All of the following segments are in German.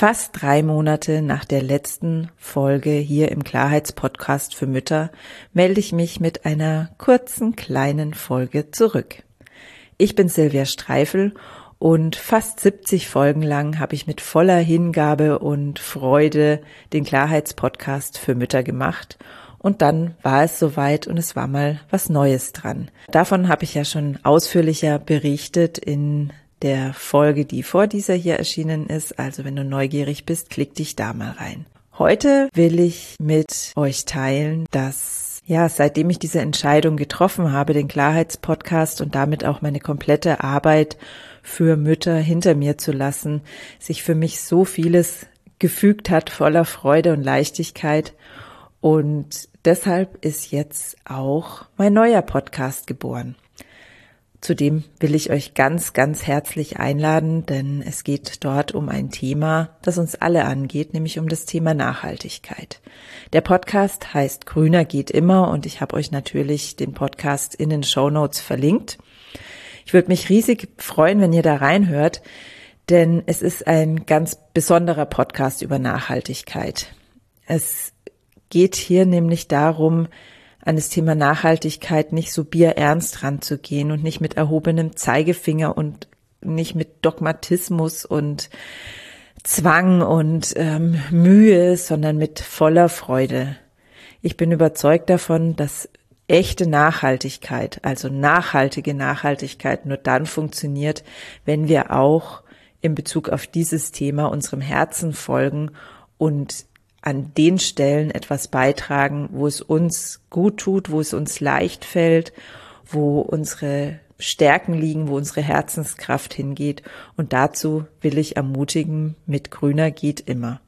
Fast 3 Monate nach der letzten Folge hier im Klarheitspodcast für Mütter melde ich mich mit einer kurzen, kleinen Folge zurück. Ich bin Silvia Streifel und fast 70 Folgen lang habe ich mit voller Hingabe und Freude den Klarheitspodcast für Mütter gemacht. Und dann war es soweit und es war mal was Neues dran. Davon habe ich ja schon ausführlicher berichtet in der Folge, die vor dieser hier erschienen ist. Also wenn du neugierig bist, klick dich da mal rein. Heute will ich mit euch teilen, dass seitdem ich diese Entscheidung getroffen habe, den Klarheitspodcast und damit auch meine komplette Arbeit für Mütter hinter mir zu lassen, sich für mich so vieles gefügt hat, voller Freude und Leichtigkeit. Und deshalb ist jetzt auch mein neuer Podcast geboren. Zudem will ich euch ganz, ganz herzlich einladen, denn es geht dort um ein Thema, das uns alle angeht, nämlich um das Thema Nachhaltigkeit. Der Podcast heißt Grüner geht immer und ich habe euch natürlich den Podcast in den Shownotes verlinkt. Ich würde mich riesig freuen, wenn ihr da reinhört, denn es ist ein ganz besonderer Podcast über Nachhaltigkeit. Es geht hier nämlich darum, an das Thema Nachhaltigkeit nicht so bierernst ranzugehen und nicht mit erhobenem Zeigefinger und nicht mit Dogmatismus und Zwang und Mühe, sondern mit voller Freude. Ich bin überzeugt davon, dass echte Nachhaltigkeit, also nachhaltige Nachhaltigkeit, nur dann funktioniert, wenn wir auch in Bezug auf dieses Thema unserem Herzen folgen und an den Stellen etwas beitragen, wo es uns gut tut, wo es uns leicht fällt, wo unsere Stärken liegen, wo unsere Herzenskraft hingeht. Und dazu will ich ermutigen, mit Grüner geht immer.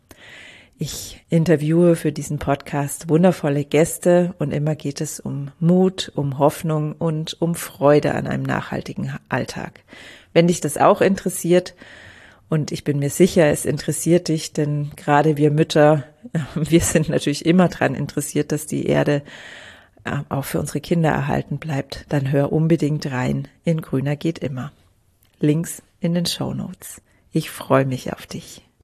Ich interviewe für diesen Podcast wundervolle Gäste und immer geht es um Mut, um Hoffnung und um Freude an einem nachhaltigen Alltag. Wenn dich das auch interessiert, und ich bin mir sicher, es interessiert dich, denn gerade wir Mütter, wir sind natürlich immer daran interessiert, dass die Erde auch für unsere Kinder erhalten bleibt. Dann hör unbedingt rein in Grüner geht immer. Links in den Shownotes. Ich freue mich auf dich.